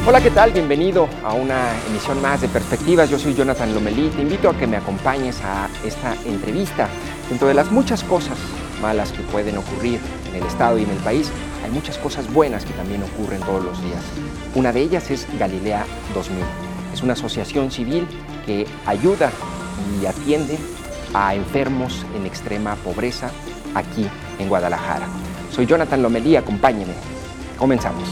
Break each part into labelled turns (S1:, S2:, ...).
S1: Hola, ¿qué tal? Bienvenido a una emisión más de Perspectivas. Yo soy Jonathan Lomelí. Te invito a que me acompañes a esta entrevista. Dentro de las muchas cosas malas que pueden ocurrir en el Estado y en el país, hay muchas cosas buenas que también ocurren todos los días. Una de ellas es Galilea 2000. Es una asociación civil que ayuda y atiende a enfermos en extrema pobreza aquí en Guadalajara. Soy Jonathan Lomelí, acompáñeme. Comenzamos.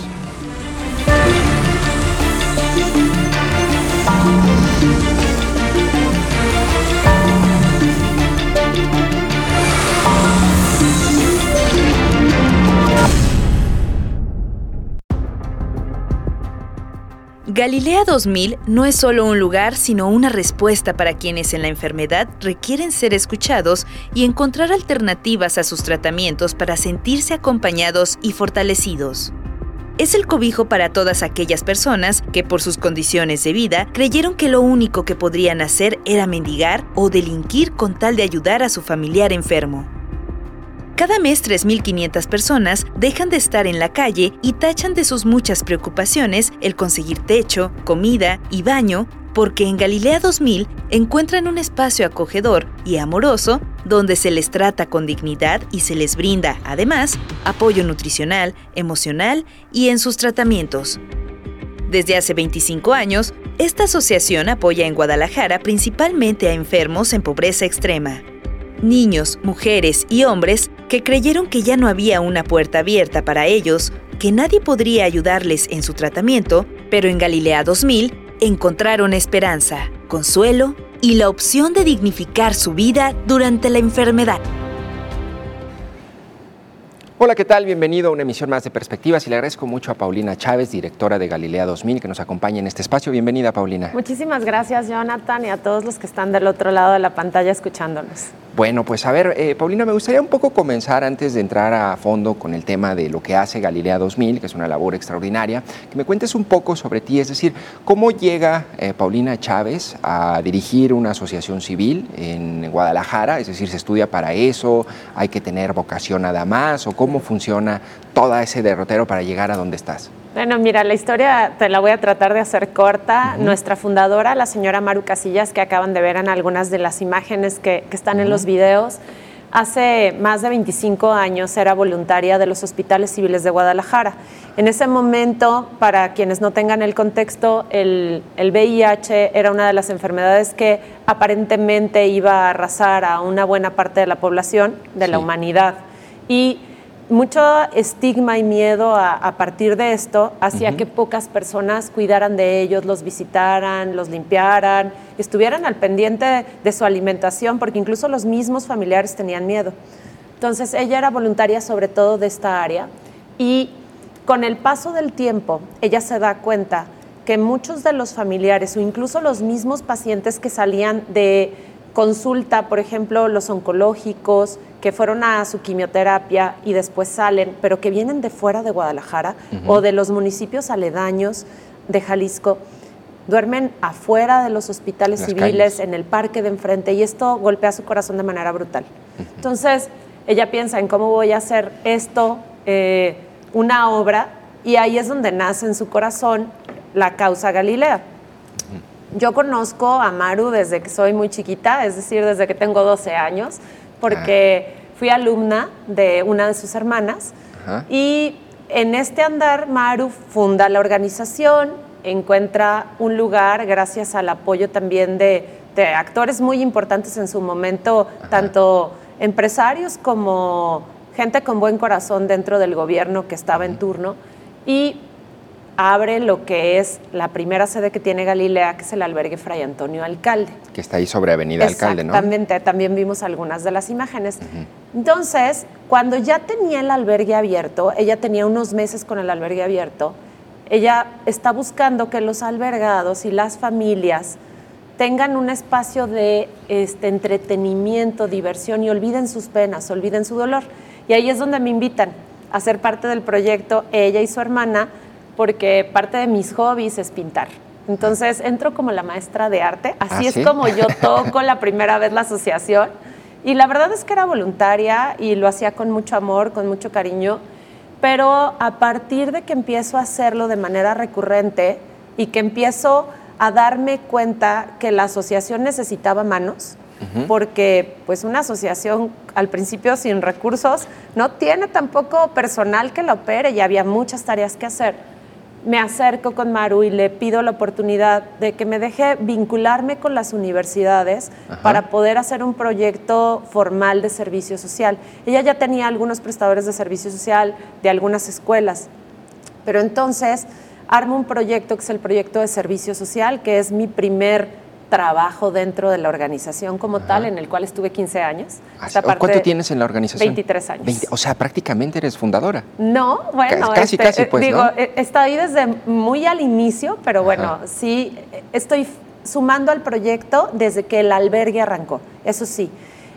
S2: Galilea 2000 no es solo un lugar, sino una respuesta para quienes en la enfermedad requieren ser escuchados y encontrar alternativas a sus tratamientos para sentirse acompañados y fortalecidos. Es el cobijo para todas aquellas personas que por sus condiciones de vida creyeron que lo único que podrían hacer era mendigar o delinquir con tal de ayudar a su familiar enfermo. Cada mes 3.500 personas dejan de estar en la calle y tachan de sus muchas preocupaciones el conseguir techo, comida y baño, porque en Galilea 2000 encuentran un espacio acogedor y amoroso donde se les trata con dignidad y se les brinda, además, apoyo nutricional, emocional y en sus tratamientos. Desde hace 25 años, esta asociación apoya en Guadalajara principalmente a enfermos en pobreza extrema. Niños, mujeres y hombres que creyeron que ya no había una puerta abierta para ellos, que nadie podría ayudarles en su tratamiento, pero en Galilea 2000 encontraron esperanza, consuelo y la opción de dignificar su vida durante la enfermedad.
S1: Hola, ¿qué tal? Bienvenido a una emisión más de Perspectivas y le agradezco mucho a Paulina Chávez, directora de Galilea 2000, que nos acompaña en este espacio. Bienvenida, Paulina.
S3: Muchísimas gracias, Jonathan, y a todos los que están del otro lado de la pantalla escuchándonos.
S1: Bueno, pues a ver, Paulina, me gustaría un poco comenzar antes de entrar a fondo con el tema de lo que hace Galilea 2000, que es una labor extraordinaria, que me cuentes un poco sobre ti, es decir, cómo llega Paulina Chávez a dirigir una asociación civil en Guadalajara, es decir, ¿se estudia para eso? ¿Hay que tener vocación nada más? ¿O cómo funciona todo ese derrotero para llegar a donde estás?
S3: Bueno, mira, la historia te la voy a tratar de hacer corta. Nuestra fundadora, la señora Maru Casillas, que acaban de ver en algunas de las imágenes que están en los videos, hace más de 25 años era voluntaria de los hospitales civiles de Guadalajara. En ese momento, para quienes no tengan el contexto, el VIH era una de las enfermedades que aparentemente iba a arrasar a una buena parte de la población, de la humanidad. Y mucho estigma y miedo a partir de esto hacía que pocas personas cuidaran de ellos, los visitaran, los limpiaran, estuvieran al pendiente de su alimentación, porque incluso los mismos familiares tenían miedo. Entonces ella era voluntaria sobre todo de esta área y con el paso del tiempo ella se da cuenta que muchos de los familiares o incluso los mismos pacientes que salían de consulta, por ejemplo, los oncológicos, que fueron a su quimioterapia y después salen, pero que vienen de fuera de Guadalajara o de los municipios aledaños de Jalisco, duermen afuera de los hospitales civiles, en el parque de enfrente, y esto golpea su corazón de manera brutal. Entonces, ella piensa en cómo voy a hacer esto una obra, y ahí es donde nace en su corazón la causa Galilea. Yo conozco a Maru desde que soy muy chiquita, es decir, desde que tengo 12 años, porque fui alumna de una de sus hermanas. Y en este andar Maru funda la organización, encuentra un lugar gracias al apoyo también de actores muy importantes en su momento, tanto empresarios como gente con buen corazón dentro del gobierno que estaba en turno, y abre lo que es la primera sede que tiene Galilea, que es el albergue Fray Antonio Alcalde.
S1: Que está ahí sobre Avenida Alcalde, ¿no?
S3: Exactamente, también vimos algunas de las imágenes. Entonces, cuando ya tenía el albergue abierto, ella tenía unos meses con el albergue abierto, ella está buscando que los albergados y las familias tengan un espacio de entretenimiento, diversión, y olviden sus penas, olviden su dolor. Y ahí es donde me invitan a ser parte del proyecto, ella y su hermana, porque parte de mis hobbies es pintar. Entonces entro como la maestra de arte, así es como yo toco la primera vez la asociación, y la verdad es que era voluntaria y lo hacía con mucho amor, con mucho cariño, pero a partir de que empiezo a hacerlo de manera recurrente y que empiezo a darme cuenta que la asociación necesitaba manos, porque pues una asociación al principio sin recursos no tiene tampoco personal que la opere y había muchas tareas que hacer. Me acerco con Maru y le pido la oportunidad de que me deje vincularme con las universidades para poder hacer un proyecto formal de servicio social. Ella ya tenía algunos prestadores de servicio social de algunas escuelas, pero entonces armo un proyecto que es el proyecto de servicio social, que es mi primer trabajo dentro de la organización como tal, en el cual estuve 15 años.
S1: ¿Cuánto tienes en la organización?
S3: 23 años.
S1: 20, o sea, prácticamente eres fundadora.
S3: No, bueno,
S1: casi pues,
S3: digo,
S1: ¿no?
S3: Estoy desde muy al inicio, pero bueno, sí, estoy sumando al proyecto desde que el albergue arrancó. Eso sí,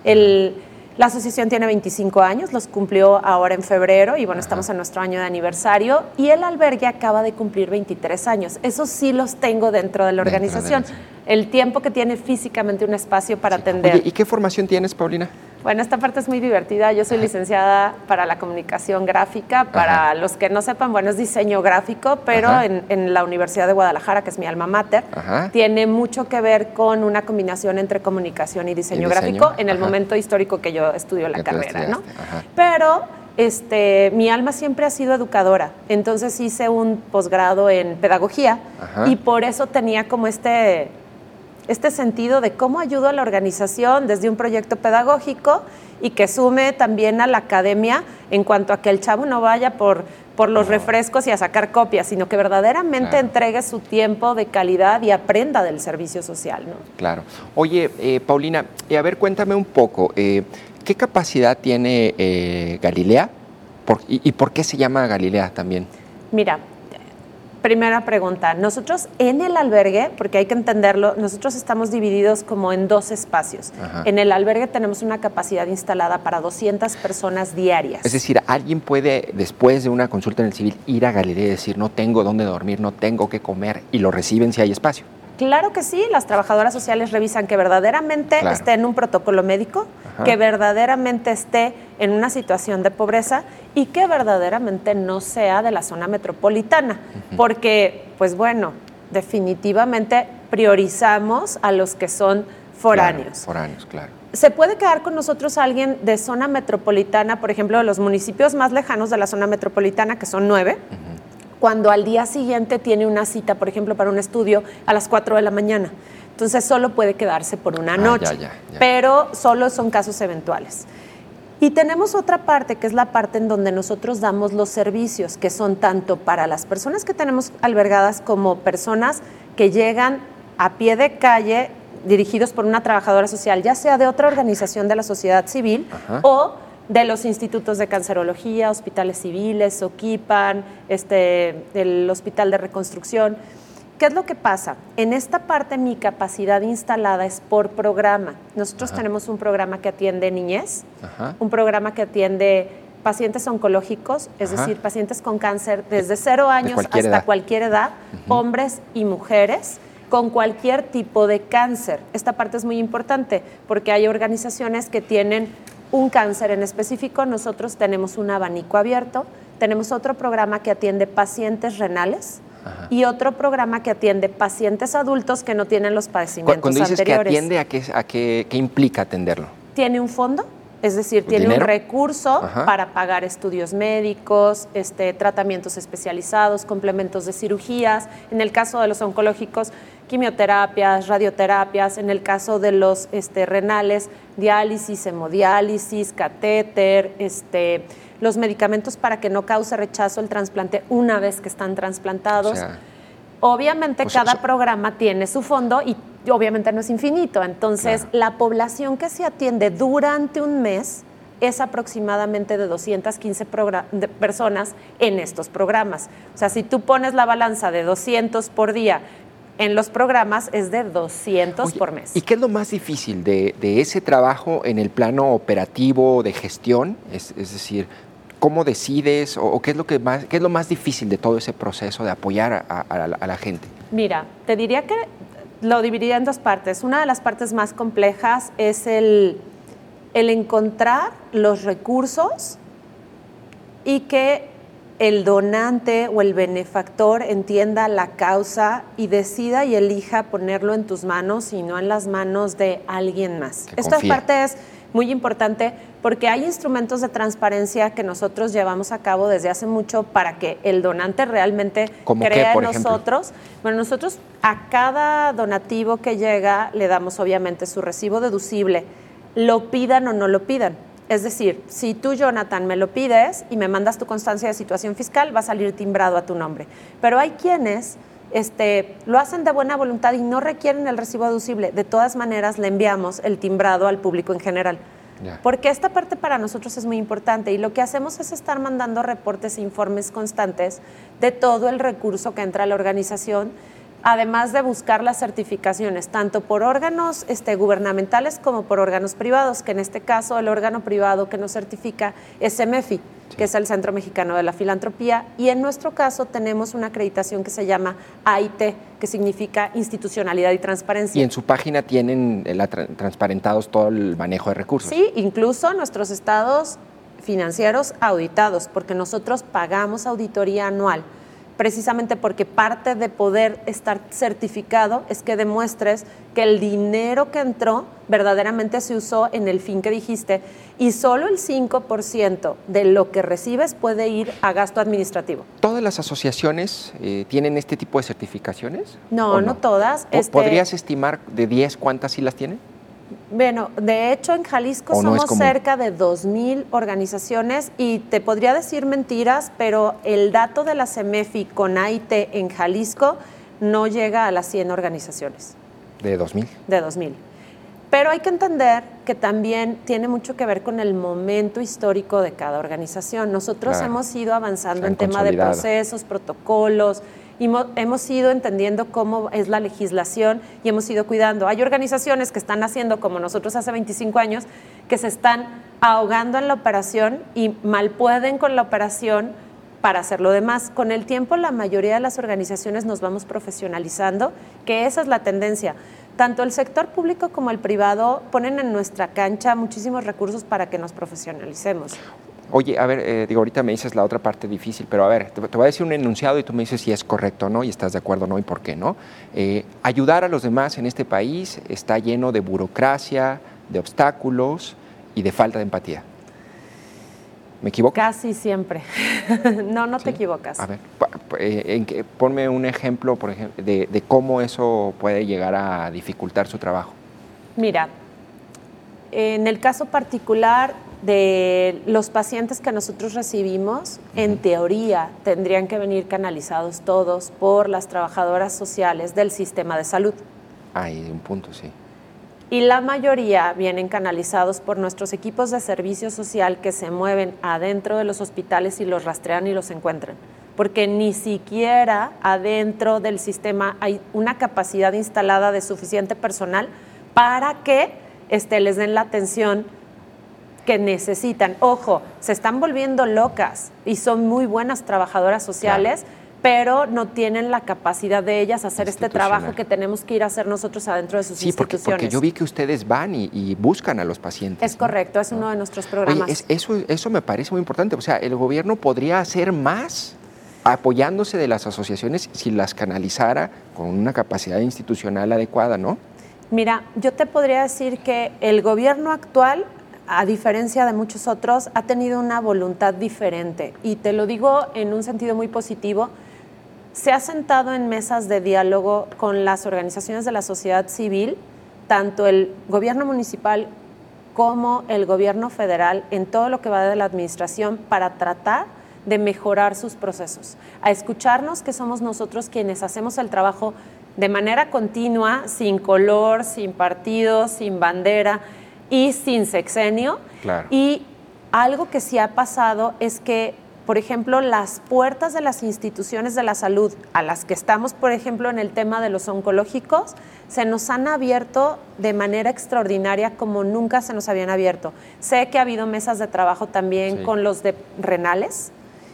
S3: la asociación tiene 25 años, los cumplió ahora en febrero y bueno, estamos en nuestro año de aniversario y el albergue acaba de cumplir 23 años. Eso sí los tengo dentro de la organización. El tiempo que tiene físicamente un espacio para atender.
S1: Oye, ¿y qué formación tienes, Paulina?
S3: Bueno, esta parte es muy divertida. Yo soy licenciada para la comunicación gráfica. Para los que no sepan, bueno, es diseño gráfico, pero en la Universidad de Guadalajara, que es mi alma mater, tiene mucho que ver con una combinación entre comunicación y diseño gráfico en el momento histórico que yo estudio la carrera, ¿no? Pero mi alma siempre ha sido educadora. Entonces hice un posgrado en pedagogía y por eso tenía como este sentido de cómo ayudo a la organización desde un proyecto pedagógico y que sume también a la academia en cuanto a que el chavo no vaya por los refrescos y a sacar copias, sino que verdaderamente entregue su tiempo de calidad y aprenda del servicio social, ¿no?
S1: Claro. Oye, Paulina, a ver, cuéntame un poco, ¿qué capacidad tiene Galilea? ¿Y por qué se llama Galilea también?
S3: Mira, primera pregunta, nosotros en el albergue, porque hay que entenderlo, nosotros estamos divididos como en 2 espacios. En el albergue tenemos una capacidad instalada para 200 personas diarias.
S1: Es decir, ¿alguien puede, después de una consulta en el civil, ir a Galilea y decir, no tengo dónde dormir, no tengo qué comer, y lo reciben si hay espacio?
S3: Claro que sí, las trabajadoras sociales revisan que verdaderamente esté en un protocolo médico, que verdaderamente esté en una situación de pobreza y que verdaderamente no sea de la zona metropolitana, porque, pues bueno, definitivamente priorizamos a los que son foráneos.
S1: Foráneos, claro.
S3: ¿Se puede quedar con nosotros alguien de zona metropolitana, por ejemplo, de los municipios más lejanos de la zona metropolitana, que son 9? Cuando al día siguiente tiene una cita, por ejemplo, para un estudio a las 4 de la mañana. Entonces solo puede quedarse por una noche, pero solo son casos eventuales. Y tenemos otra parte, que es la parte en donde nosotros damos los servicios, que son tanto para las personas que tenemos albergadas como personas que llegan a pie de calle dirigidos por una trabajadora social, ya sea de otra organización de la sociedad civil o de los institutos de cancerología, hospitales civiles, OQIPAN, el Hospital de Reconstrucción. ¿Qué es lo que pasa? En esta parte mi capacidad instalada es por programa. Nosotros tenemos un programa que atiende niñez, un programa que atiende pacientes oncológicos, es decir, pacientes con cáncer desde 0 años hasta cualquier edad, hombres y mujeres, con cualquier tipo de cáncer. Esta parte es muy importante porque hay organizaciones que tienen un cáncer en específico. Nosotros tenemos un abanico abierto, tenemos otro programa que atiende pacientes renales y otro programa que atiende pacientes adultos que no tienen los padecimientos anteriores.
S1: Cuando dices que atiende, ¿qué implica atenderlo?
S3: Tiene un fondo, es decir, tiene un recurso para pagar estudios médicos, tratamientos especializados, complementos de cirugías. En el caso de los oncológicos, quimioterapias, radioterapias. En el caso de los renales, diálisis, hemodiálisis, catéter, los medicamentos para que no cause rechazo el trasplante una vez que están trasplantados. O sea, obviamente cada programa tiene su fondo y obviamente no es infinito. Entonces, la población que se atiende durante un mes es aproximadamente de 215 personas en estos programas. O sea, si tú pones la balanza de 200 por día en los programas, es de 200 por mes.
S1: ¿Y qué es lo más difícil de ese trabajo en el plano operativo de gestión? Es decir, ¿cómo decides o qué es lo más difícil de todo ese proceso de apoyar a la gente?
S3: Mira, te diría que lo dividiría en 2 partes. Una de las partes más complejas es el encontrar los recursos y que el donante o el benefactor entienda la causa y decida y elija ponerlo en tus manos y no en las manos de alguien más. Esta parte es muy importante porque hay instrumentos de transparencia que nosotros llevamos a cabo desde hace mucho para que el donante realmente crea en nosotros. Bueno, nosotros a cada donativo que llega le damos obviamente su recibo deducible, lo pidan o no lo pidan. Es decir, si tú, Jonathan, me lo pides y me mandas tu constancia de situación fiscal, va a salir timbrado a tu nombre. Pero hay quienes lo hacen de buena voluntad y no requieren el recibo deducible. De todas maneras, le enviamos el timbrado al público en general. Porque esta parte para nosotros es muy importante y lo que hacemos es estar mandando reportes e informes constantes de todo el recurso que entra a la organización, además de buscar las certificaciones, tanto por órganos gubernamentales como por órganos privados, que en este caso el órgano privado que nos certifica es CEMEFI, que es el Centro Mexicano de la Filantropía, y en nuestro caso tenemos una acreditación que se llama AIT, que significa Institucionalidad y Transparencia.
S1: Y en su página tienen transparentados todo el manejo de recursos.
S3: Sí, incluso nuestros estados financieros auditados, porque nosotros pagamos auditoría anual, precisamente porque parte de poder estar certificado es que demuestres que el dinero que entró verdaderamente se usó en el fin que dijiste y solo el 5% de lo que recibes puede ir a gasto administrativo.
S1: ¿Todas las asociaciones tienen este tipo de certificaciones?
S3: No, no todas.
S1: ¿Podrías estimar de 10 cuántas sí las tienen?
S3: Bueno, de hecho en Jalisco somos cerca de 2,000 organizaciones y te podría decir mentiras, pero el dato de la CEMEFI con AIT en Jalisco no llega a las 100 organizaciones.
S1: ¿De 2,000?
S3: De 2,000. Pero hay que entender que también tiene mucho que ver con el momento histórico de cada organización. Nosotros hemos ido avanzando en tema de procesos, protocolos, y hemos ido entendiendo cómo es la legislación y hemos ido cuidando. Hay organizaciones que están haciendo, como nosotros hace 25 años, que se están ahogando en la operación y mal pueden con la operación para hacer lo demás. Con el tiempo, la mayoría de las organizaciones nos vamos profesionalizando, que esa es la tendencia. Tanto el sector público como el privado ponen en nuestra cancha muchísimos recursos para que nos profesionalicemos.
S1: Oye, a ver, ahorita me dices la otra parte difícil, pero a ver, te voy a decir un enunciado y tú me dices si es correcto o no, y estás de acuerdo o no, y por qué no. Ayudar a los demás en este país está lleno de burocracia, de obstáculos y de falta de empatía. ¿Me equivoco?
S3: Casi siempre. No te equivocas.
S1: A ver, ponme un ejemplo, por ejemplo, de cómo eso puede llegar a dificultar su trabajo.
S3: Mira, en el caso particular de los pacientes que nosotros recibimos, en teoría tendrían que venir canalizados todos por las trabajadoras sociales del sistema de salud.
S1: Hay un punto, sí.
S3: Y la mayoría vienen canalizados por nuestros equipos de servicio social que se mueven adentro de los hospitales y los rastrean y los encuentran. Porque ni siquiera adentro del sistema hay una capacidad instalada de suficiente personal para que les den la atención que necesitan. Ojo, se están volviendo locas y son muy buenas trabajadoras sociales, pero no tienen la capacidad de ellas hacer este trabajo que tenemos que ir a hacer nosotros adentro de sus instituciones.
S1: Sí, porque yo vi que ustedes van y buscan a los pacientes.
S3: Es correcto, es uno de nuestros programas.
S1: Oye, eso me parece muy importante. O sea, el gobierno podría hacer más apoyándose de las asociaciones si las canalizara con una capacidad institucional adecuada, ¿no?
S3: Mira, yo te podría decir que el gobierno actual, a diferencia de muchos otros, ha tenido una voluntad diferente. Y te lo digo en un sentido muy positivo. Se ha sentado en mesas de diálogo con las organizaciones de la sociedad civil, tanto el gobierno municipal como el gobierno federal, en todo lo que va de la administración, para tratar de mejorar sus procesos. A escucharnos, que somos nosotros quienes hacemos el trabajo de manera continua, sin color, sin partido, sin bandera y sin sexenio.
S1: Claro.
S3: Y algo que sí ha pasado es que, por ejemplo, las puertas de las instituciones de la salud a las que estamos, por ejemplo, en el tema de los oncológicos, se nos han abierto de manera extraordinaria como nunca se nos habían abierto. Sé que ha habido mesas de trabajo también con los de renales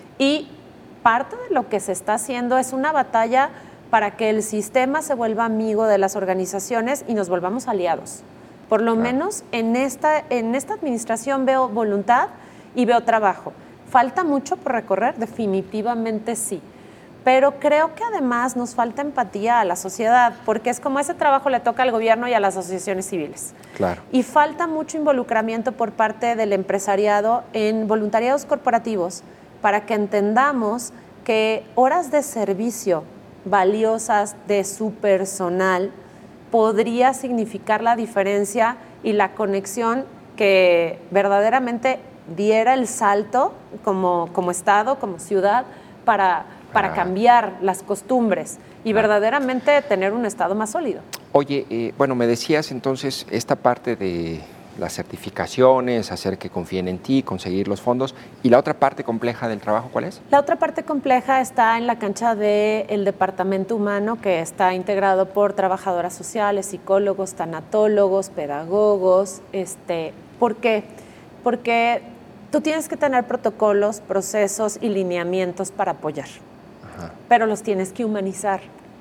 S3: y parte de lo que se está haciendo es una batalla para que el sistema se vuelva amigo de las organizaciones y nos volvamos aliados. Por lo menos en esta administración veo voluntad y veo trabajo. ¿Falta mucho por recorrer? Definitivamente sí. Pero creo que además nos falta empatía a la sociedad, porque es como ese trabajo le toca al gobierno y a las asociaciones civiles.
S1: Claro.
S3: Y falta mucho involucramiento por parte del empresariado en voluntariados corporativos para que entendamos que horas de servicio valiosas de su personal podría significar la diferencia y la conexión que verdaderamente diera el salto como Estado, como ciudad, para cambiar las costumbres y verdaderamente tener un Estado más sólido.
S1: Oye, bueno, me decías entonces esta parte de las certificaciones, hacer que confíen en ti, conseguir los fondos, y la otra parte compleja del trabajo, ¿cuál es?
S3: La otra parte compleja está en la cancha del departamento humano, que está integrado por trabajadoras sociales, psicólogos, tanatólogos, pedagogos. ¿Por qué? Porque tú tienes que tener protocolos, procesos y lineamientos para apoyar. Ajá. Pero los tienes que humanizar.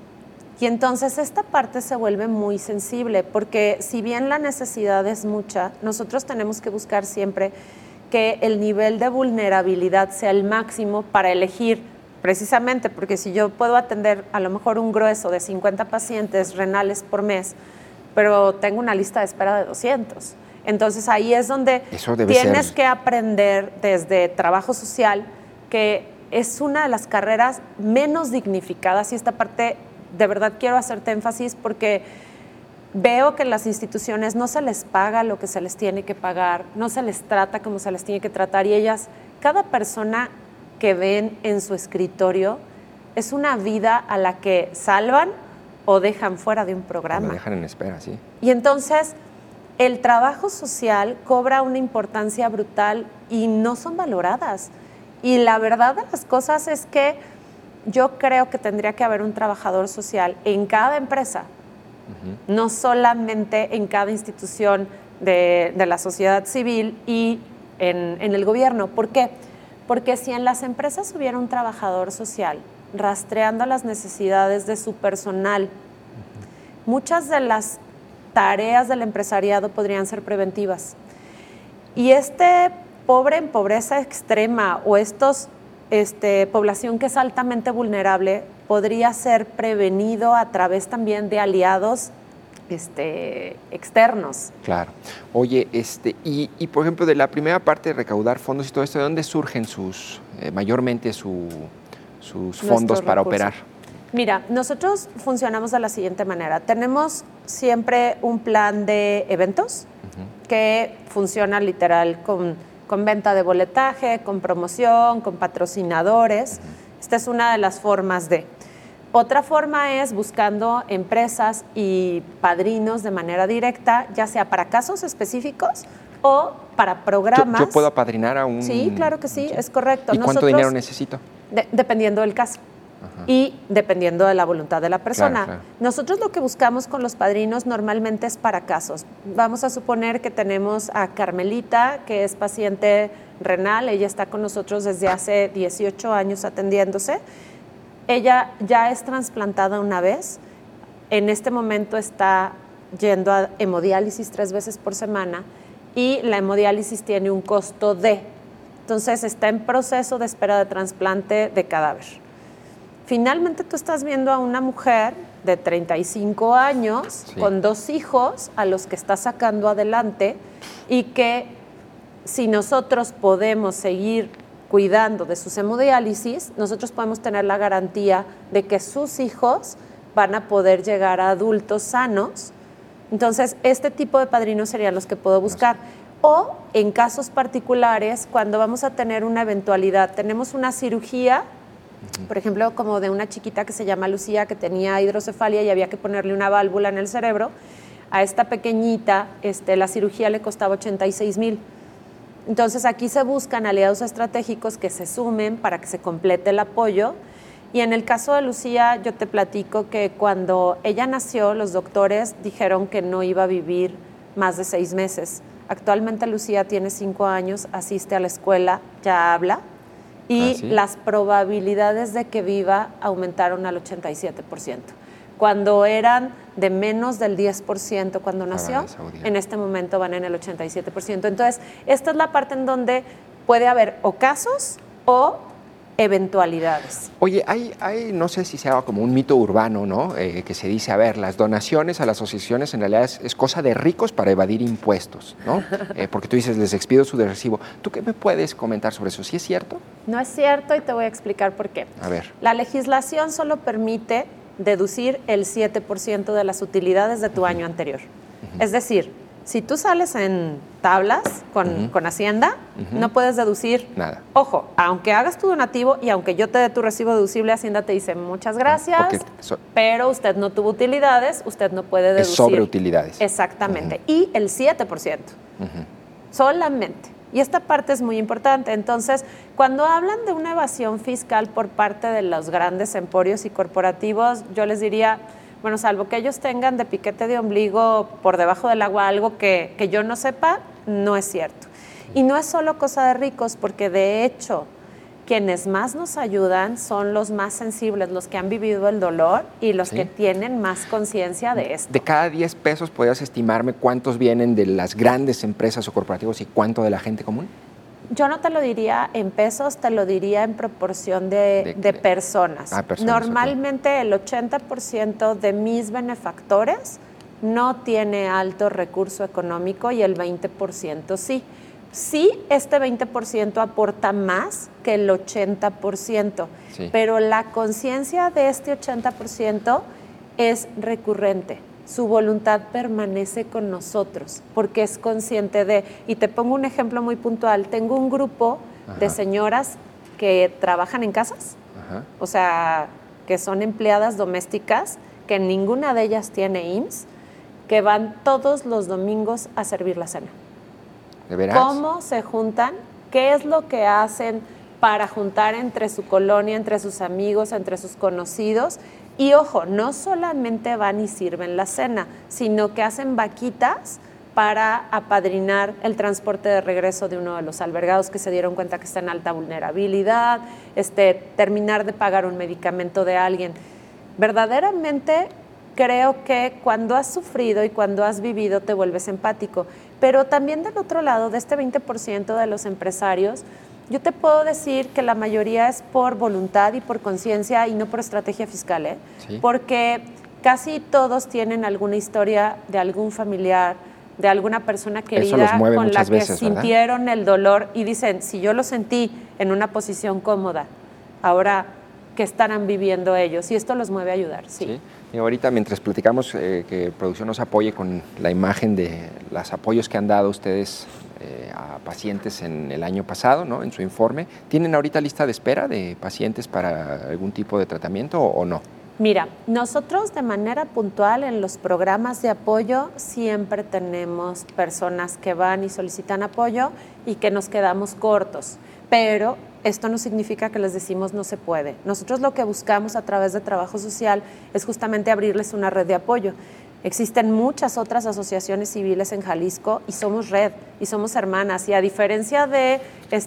S3: Y entonces esta parte se vuelve muy sensible, porque si bien la necesidad es mucha, nosotros tenemos que buscar siempre que el nivel de vulnerabilidad sea el máximo para elegir, precisamente, porque si yo puedo atender a lo mejor un grueso de 50 pacientes renales por mes, pero tengo una lista de espera de 200. Entonces ahí es donde tienes que aprender desde trabajo social, que es una de las carreras menos dignificadas, y esta parte de verdad quiero hacerte énfasis porque veo que en las instituciones no se les paga lo que se les tiene que pagar, no se les trata como se les tiene que tratar, y ellas, cada persona que ven en su escritorio es una vida a la que salvan o dejan fuera de un programa.
S1: La dejan en espera, sí.
S3: Y entonces el trabajo social cobra una importancia brutal y no son valoradas. Y la verdad de las cosas es que yo creo que tendría que haber un trabajador social en cada empresa, no solamente en cada institución de la sociedad civil y en el gobierno. ¿Por qué? Porque si en las empresas hubiera un trabajador social rastreando las necesidades de su personal, muchas de las tareas del empresariado podrían ser preventivas. Y pobre en pobreza extrema o población que es altamente vulnerable podría ser prevenido a través también de aliados externos.
S1: Claro. Oye, y por ejemplo, de la primera parte de recaudar fondos y todo esto, ¿de dónde surgen mayormente sus fondos para operar?
S3: Mira, nosotros funcionamos de la siguiente manera. Tenemos siempre un plan de eventos que funciona literal con venta de boletaje, con promoción, con patrocinadores. Esta es una de las formas de. Otra forma es buscando empresas y padrinos de manera directa, ya sea para casos específicos o para programas.
S1: ¿Yo puedo apadrinar a un...?
S3: Sí, claro que sí, es correcto.
S1: ¿Y cuánto dinero necesito?
S3: Dependiendo del caso. Y dependiendo de la voluntad de la persona. Claro. Nosotros lo que buscamos con los padrinos normalmente es para casos. Vamos a suponer que tenemos a Carmelita, que es paciente renal. Ella está con nosotros desde hace 18 años atendiéndose. Ella ya es trasplantada una vez. En este momento está yendo a hemodiálisis 3 veces por semana y la hemodiálisis tiene un costo de. Entonces está en proceso de espera de trasplante de cadáver. Finalmente tú estás viendo a una mujer de 35 años, sí, con 2 hijos a los que está sacando adelante, y que si nosotros podemos seguir cuidando de sus hemodiálisis, nosotros podemos tener la garantía de que sus hijos van a poder llegar a adultos sanos. Entonces, este tipo de padrinos serían los que puedo buscar. O en casos particulares, cuando vamos a tener una eventualidad, tenemos una cirugía, por ejemplo, como de una chiquita que se llama Lucía, que tenía hidrocefalia y había que ponerle una válvula en el cerebro. A esta pequeñita la cirugía le costaba 86,000. Entonces aquí se buscan aliados estratégicos que se sumen para que se complete el apoyo. Y en el caso de Lucía, yo te platico que cuando ella nació, los doctores dijeron que no iba a vivir más de 6 meses. Actualmente Lucía tiene 5 años, asiste a la escuela, ya habla. Y ¿sí? Las probabilidades de que viva aumentaron al 87%. Cuando eran de menos del 10% cuando nació, en este momento van en el 87%. Entonces, esta es la parte en donde puede haber o casos o eventualidades.
S1: Oye, hay no sé si sea como un mito urbano, ¿no? Que se dice, a ver, las donaciones a las asociaciones en realidad es cosa de ricos para evadir impuestos, ¿no? Porque tú dices, les expido su recibo. ¿Tú qué me puedes comentar sobre eso? ¿Sí es cierto?
S3: No es cierto y te voy a explicar por qué.
S1: A ver.
S3: La legislación solo permite deducir el 7% de las utilidades de tu año anterior. Es decir, si tú sales en tablas con Hacienda, no puedes deducir
S1: nada.
S3: Ojo, aunque hagas tu donativo y aunque yo te dé tu recibo deducible, Hacienda te dice muchas gracias, pero usted no tuvo utilidades, usted no puede deducir.
S1: Es sobre utilidades.
S3: Exactamente. Y el 7%. Solamente. Y esta parte es muy importante. Entonces, cuando hablan de una evasión fiscal por parte de los grandes emporios y corporativos, yo les diría, bueno, salvo que ellos tengan de piquete de ombligo por debajo del agua algo que yo no sepa, no es cierto. Y no es solo cosa de ricos, porque de hecho, quienes más nos ayudan son los más sensibles, los que han vivido el dolor y los que tienen más conciencia de esto.
S1: De cada 10 pesos, ¿podrías estimarme cuántos vienen de las grandes empresas o corporativos y cuánto de la gente común?
S3: Yo no te lo diría en pesos, te lo diría en proporción de personas. Normalmente el 80% de mis benefactores no tiene alto recurso económico y el 20% sí. Sí, este 20% aporta más que el 80%, pero la conciencia de este 80% es recurrente. Su voluntad permanece con nosotros porque es consciente de... Y te pongo un ejemplo muy puntual. Tengo un grupo de señoras que trabajan en casas, o sea, que son empleadas domésticas, que ninguna de ellas tiene IMSS, que van todos los domingos a servir la cena.
S1: ¿De veras?
S3: ¿Cómo se juntan? ¿Qué es lo que hacen para juntar entre su colonia, entre sus amigos, entre sus conocidos? Y ojo, no solamente van y sirven la cena, sino que hacen vaquitas para apadrinar el transporte de regreso de uno de los albergados que se dieron cuenta que está en alta vulnerabilidad, terminar de pagar un medicamento de alguien. Verdaderamente creo que cuando has sufrido y cuando has vivido te vuelves empático, pero también del otro lado, de este 20% de los empresarios, yo te puedo decir que la mayoría es por voluntad y por conciencia y no por estrategia fiscal, porque casi todos tienen alguna historia de algún familiar, de alguna persona querida con la que sintieron el dolor y dicen, si yo lo sentí en una posición cómoda, ahora, ¿qué estarán viviendo ellos? Y esto los mueve a ayudar, sí.
S1: Y ahorita, mientras platicamos, que producción nos apoye con la imagen de los apoyos que han dado ustedes a pacientes en el año pasado, ¿no? En su informe. ¿Tienen ahorita lista de espera de pacientes para algún tipo de tratamiento o no?
S3: Mira, nosotros de manera puntual en los programas de apoyo siempre tenemos personas que van y solicitan apoyo y que nos quedamos cortos, pero esto no significa que les decimos no se puede. Nosotros lo que buscamos a través de trabajo social es justamente abrirles una red de apoyo. Existen muchas otras asociaciones civiles en Jalisco y somos red y somos hermanas. Y a diferencia de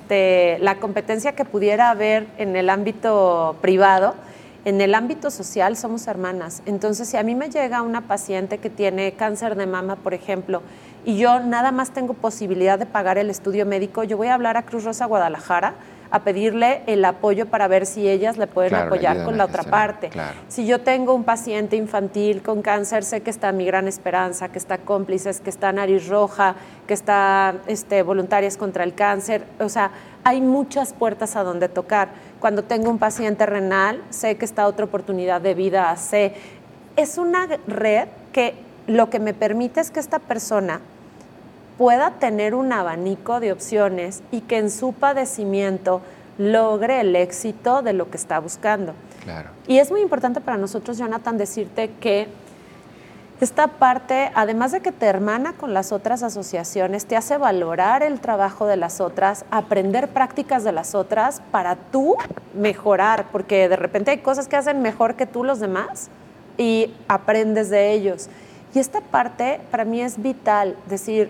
S3: la competencia que pudiera haber en el ámbito privado, en el ámbito social somos hermanas. Entonces, si a mí me llega una paciente que tiene cáncer de mama, por ejemplo, y yo nada más tengo posibilidad de pagar el estudio médico, yo voy a hablar a Cruz Rosa Guadalajara a pedirle el apoyo para ver si ellas le pueden apoyar con la otra parte. Si yo tengo un paciente infantil con cáncer, sé que está Mi Gran Esperanza, que está Cómplices, que está Nariz Roja, que está Voluntarias contra el Cáncer. O sea, hay muchas puertas a donde tocar. Cuando tengo un paciente renal, sé que está Otra Oportunidad de Vida AC. Es una red que lo que me permite es que esta persona pueda tener un abanico de opciones y que en su padecimiento logre el éxito de lo que está buscando.
S1: Claro.
S3: Y es muy importante para nosotros, Jonathan, decirte que esta parte, además de que te hermana con las otras asociaciones, te hace valorar el trabajo de las otras, aprender prácticas de las otras para tú mejorar, porque de repente hay cosas que hacen mejor que tú los demás y aprendes de ellos. Y esta parte para mí es vital, decir,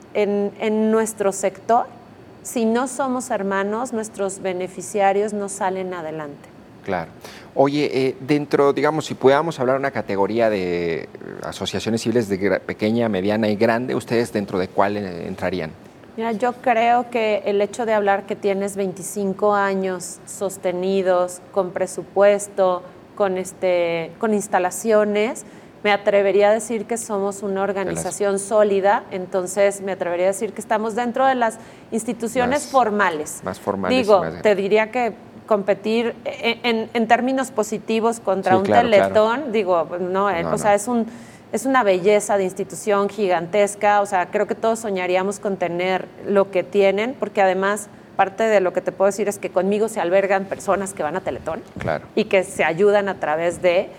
S3: en nuestro sector, si no somos hermanos, nuestros beneficiarios no salen adelante.
S1: Claro. Oye, dentro, digamos, si pudiéramos hablar de una categoría de asociaciones civiles de pequeña, mediana y grande, ¿ustedes dentro de cuál entrarían?
S3: Mira, yo creo que el hecho de hablar que tienes 25 años sostenidos, con presupuesto, con instalaciones, me atrevería a decir que somos una organización sólida, entonces me atrevería a decir que estamos dentro de las instituciones formales.
S1: Más formales.
S3: Digo, te diría que competir en términos positivos contra un Teletón, digo, es una belleza de institución gigantesca, o sea, creo que todos soñaríamos con tener lo que tienen, porque además parte de lo que te puedo decir es que conmigo se albergan personas que van a Teletón y que se ayudan a través de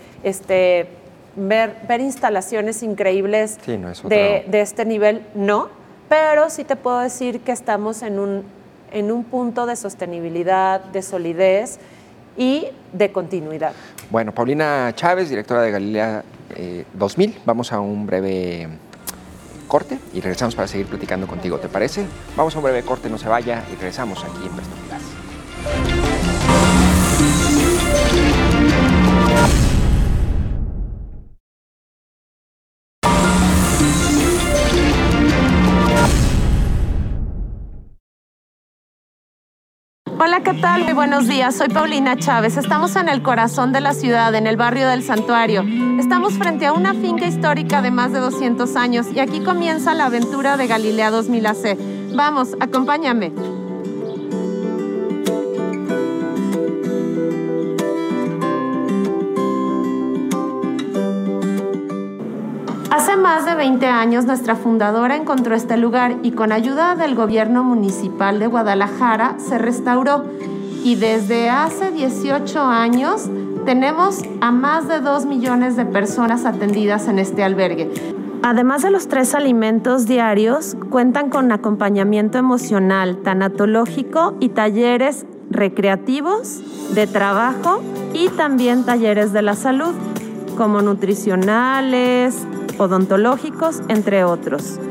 S3: ver instalaciones increíbles de este nivel, pero sí te puedo decir que estamos en un punto de sostenibilidad, de solidez y de continuidad.
S1: Bueno, Paulina Chávez, directora de Galilea 2000, vamos a un breve corte y regresamos para seguir platicando contigo, ¿te parece? Vamos a un breve corte, no se vaya, y regresamos aquí en Perspectivas.
S3: Hola, ¿qué tal? Muy buenos días. Soy Paulina Chávez. Estamos en el corazón de la ciudad, en el barrio del Santuario. Estamos frente a una finca histórica de más de 200 años y aquí comienza la aventura de Galilea 2000 AC. Vamos, acompáñame. Hace más de 20 años nuestra fundadora encontró este lugar y con ayuda del gobierno municipal de Guadalajara se restauró. Y desde hace 18 años tenemos a más de 2 millones de personas atendidas en este albergue. Además de los 3 alimentos diarios, cuentan con acompañamiento emocional, tanatológico y talleres recreativos, de trabajo y también talleres de la salud, como nutricionales, odontológicos, entre otros.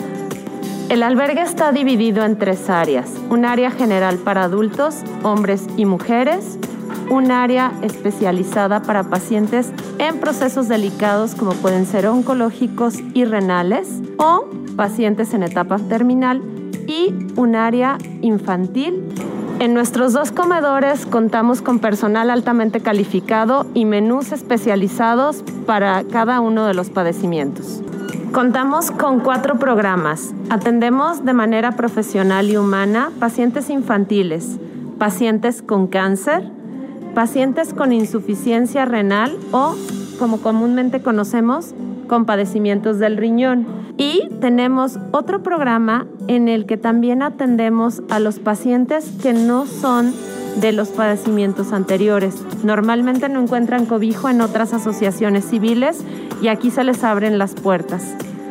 S3: El albergue está dividido en 3 áreas: un área general para adultos, hombres y mujeres, un área especializada para pacientes en procesos delicados como pueden ser oncológicos y renales o pacientes en etapa terminal, y un área infantil. En nuestros 2 comedores contamos con personal altamente calificado y menús especializados para cada uno de los padecimientos. Contamos con 4 programas. Atendemos de manera profesional y humana pacientes infantiles, pacientes con cáncer, pacientes con insuficiencia renal o, como comúnmente conocemos, con padecimientos del riñón. Y tenemos otro programa en el que también atendemos a los pacientes que no son de los padecimientos anteriores. Normalmente no encuentran cobijo en otras asociaciones civiles y aquí se les abren las puertas.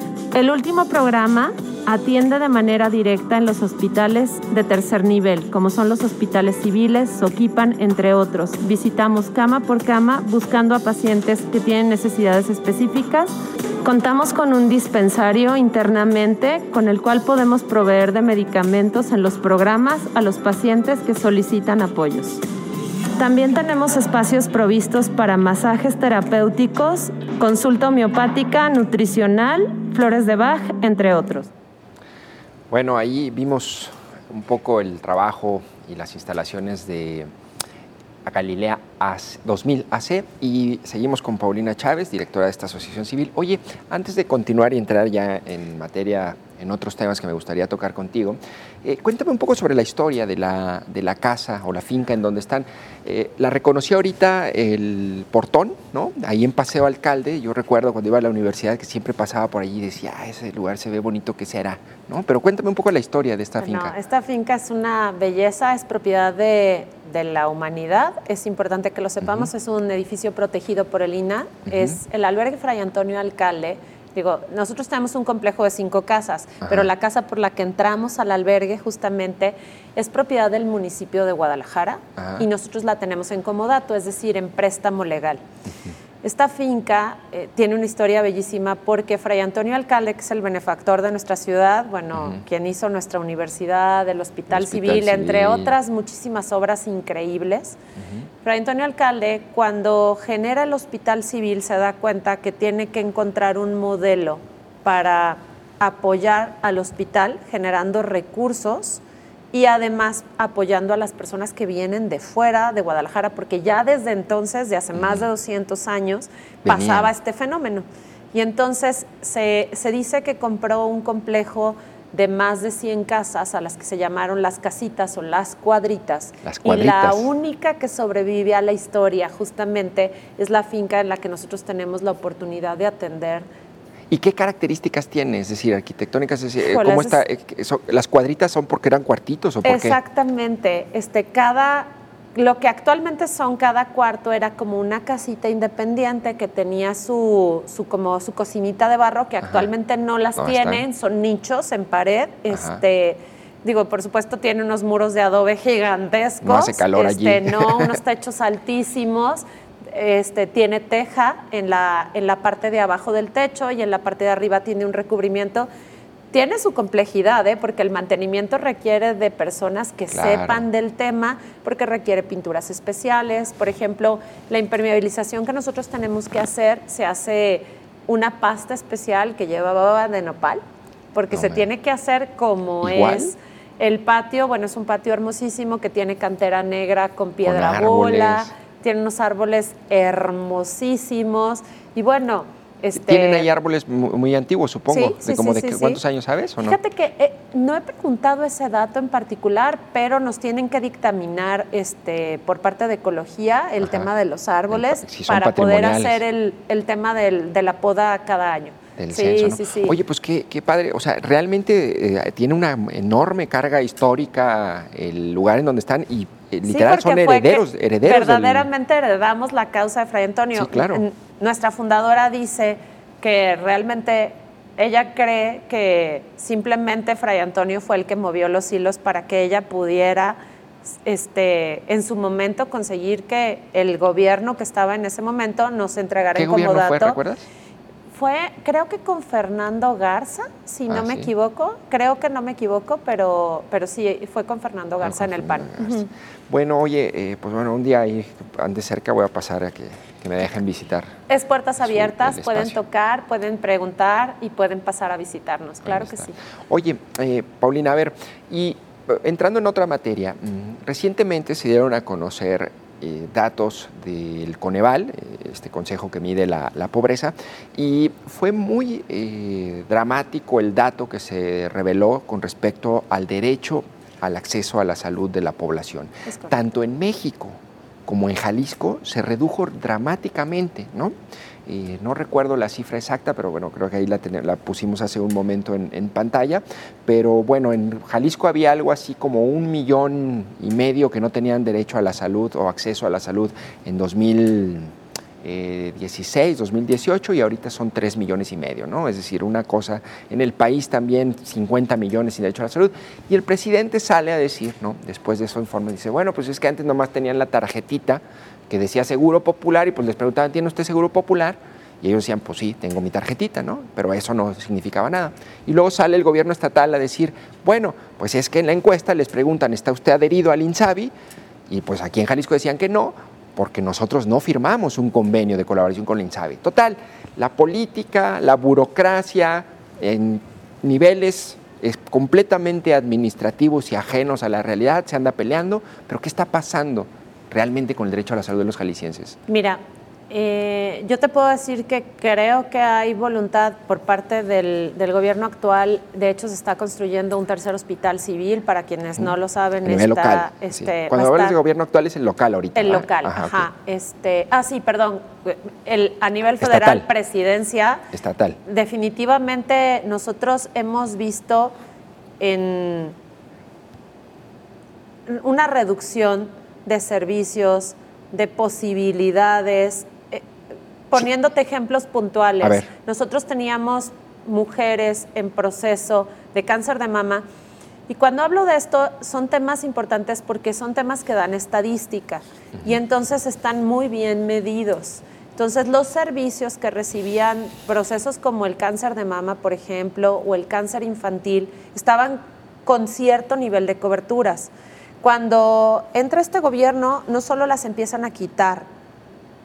S3: El último programa atiende de manera directa en los hospitales de tercer nivel, como son los hospitales civiles, Soquipan, entre otros. Visitamos cama por cama buscando a pacientes que tienen necesidades específicas. Contamos con un dispensario internamente con el cual podemos proveer de medicamentos en los programas a los pacientes que solicitan apoyos. También tenemos espacios provistos para masajes terapéuticos, consulta homeopática, nutricional, flores de Bach, entre otros.
S1: Bueno, ahí vimos un poco el trabajo y las instalaciones de Galilea 2000 AC y seguimos con Paulina Chávez, directora de esta asociación civil. Oye, antes de continuar y entrar ya en materia, en otros temas que me gustaría tocar contigo, cuéntame un poco sobre la historia de la casa o la finca en donde están. La reconocí ahorita el portón, ¿no? Ahí en Paseo Alcalde. Yo recuerdo cuando iba a la universidad que siempre pasaba por allí y decía, ese lugar se ve bonito, ¿qué será? ¿No? Pero cuéntame un poco la historia de esta finca.
S3: Esta finca es una belleza, es propiedad de la humanidad. Es importante que lo sepamos. Es un edificio protegido por el INAH. Es el albergue Fray Antonio Alcalde. Digo, nosotros tenemos un complejo de 5 casas, pero la casa por la que entramos al albergue justamente es propiedad del municipio de Guadalajara y nosotros la tenemos en comodato, es decir, en préstamo legal. Esta finca tiene una historia bellísima porque Fray Antonio Alcalde, que es el benefactor de nuestra ciudad, quien hizo nuestra universidad, el Hospital Civil, entre otras muchísimas obras increíbles. Fray Antonio Alcalde, cuando genera el Hospital Civil, se da cuenta que tiene que encontrar un modelo para apoyar al hospital generando recursos y además apoyando a las personas que vienen de fuera de Guadalajara, porque ya desde entonces, de hace más de 200 años, pasaba este fenómeno. Y entonces se dice que compró un complejo de más de 100 casas a las que se llamaron las casitas o las cuadritas.
S1: Las cuadritas.
S3: Y la única que sobrevive a la historia justamente es la finca en la que nosotros tenemos la oportunidad de atender.
S1: ¿Y qué características tiene? Es decir, arquitectónicas, es decir,
S3: Híjole,
S1: ¿cómo está? ¿Las cuadritas son porque eran cuartitos o por qué?
S3: Exactamente. Lo que actualmente son cada cuarto era como una casita independiente que tenía su cocinita de barro, que actualmente no las tienen, son nichos en pared. Por supuesto tiene unos muros de adobe gigantescos.
S1: No hace calor allí.
S3: No, unos techos altísimos. Tiene teja en la parte de abajo del techo y en la parte de arriba tiene un recubrimiento. Tiene su complejidad, porque el mantenimiento requiere de personas que sepan del tema, porque requiere pinturas especiales. Por ejemplo, la impermeabilización que nosotros tenemos que hacer, se hace una pasta especial que lleva baba de nopal, porque se tiene que hacer como
S1: ¿igual?
S3: Es. El patio, es un patio hermosísimo que tiene cantera negra con piedra bola, tiene unos árboles hermosísimos y
S1: Tienen ahí árboles muy antiguos, supongo.
S3: Sí,
S1: ¿Cuántos años sabes o no?
S3: Fíjate que no he preguntado ese dato en particular, pero nos tienen que dictaminar por parte de Ecología el tema de los árboles para poder hacer el tema de la poda cada año.
S1: Del censo, ¿no?
S3: Sí.
S1: Oye, pues qué padre. O sea, realmente tiene una enorme carga histórica el lugar en donde están y literal son herederos.
S3: Verdaderamente heredamos la causa de Fray Antonio.
S1: Sí, claro.
S3: Nuestra fundadora dice que realmente ella cree que simplemente Fray Antonio fue el que movió los hilos para que ella pudiera en su momento conseguir que el gobierno que estaba en ese momento nos entregara en comodato.
S1: ¿Qué gobierno fue, recuerdas?
S3: Fue, creo que con Fernando Garza, si no me equivoco. Creo que no me equivoco, pero sí, fue con Fernando Garza en el PAN.
S1: Bueno, oye, un día ahí, antes cerca, voy a pasar a que me dejen visitar.
S3: Es puertas abiertas, pueden tocar, pueden preguntar y pueden pasar a visitarnos, claro que sí.
S1: Oye, Paulina, a ver, y entrando en otra materia, recientemente se dieron a conocer datos del Coneval, este consejo que mide la pobreza, y fue muy dramático el dato que se reveló con respecto al derecho al acceso a la salud de la población. Tanto en México como en Jalisco se redujo dramáticamente, ¿no? No recuerdo la cifra exacta, pero creo que ahí la pusimos hace un momento en pantalla, pero en Jalisco había algo así como 1,5 millones que no tenían derecho a la salud o acceso a la salud en 2016, 2018 y ahorita son 3,5 millones, ¿no? Es decir, una cosa, en el país también 50 millones sin derecho a la salud y el presidente sale a decir, ¿no? Después de esos informes, dice, pues es que antes nomás tenían la tarjetita que decía Seguro Popular y pues les preguntaban, ¿tiene usted Seguro Popular? Y ellos decían, pues sí, tengo mi tarjetita, ¿no? Pero eso no significaba nada. Y luego sale el gobierno estatal a decir, pues es que en la encuesta les preguntan, ¿está usted adherido al INSABI? Y pues aquí en Jalisco decían que no, porque nosotros no firmamos un convenio de colaboración con el INSABI. Total, la política, la burocracia, en niveles completamente administrativos y ajenos a la realidad, se anda peleando, pero ¿qué está pasando realmente con el derecho a la salud de los jaliscienses?
S3: Mira, yo te puedo decir que creo que hay voluntad por parte del gobierno actual. De hecho, se está construyendo un tercer hospital civil, para quienes no lo saben.
S1: A nivel local. Cuando hablas de gobierno actual es el local ahorita.
S3: El local, sí, perdón. A nivel federal, estatal. Presidencia.
S1: Estatal.
S3: Definitivamente nosotros hemos visto en una reducción de servicios, de posibilidades. Poniéndote ejemplos puntuales, nosotros teníamos mujeres en proceso de cáncer de mama y cuando hablo de esto son temas importantes porque son temas que dan estadística y entonces están muy bien medidos. Entonces los servicios que recibían procesos como el cáncer de mama, por ejemplo, o el cáncer infantil, estaban con cierto nivel de coberturas. Cuando entra este gobierno, no solo las empiezan a quitar,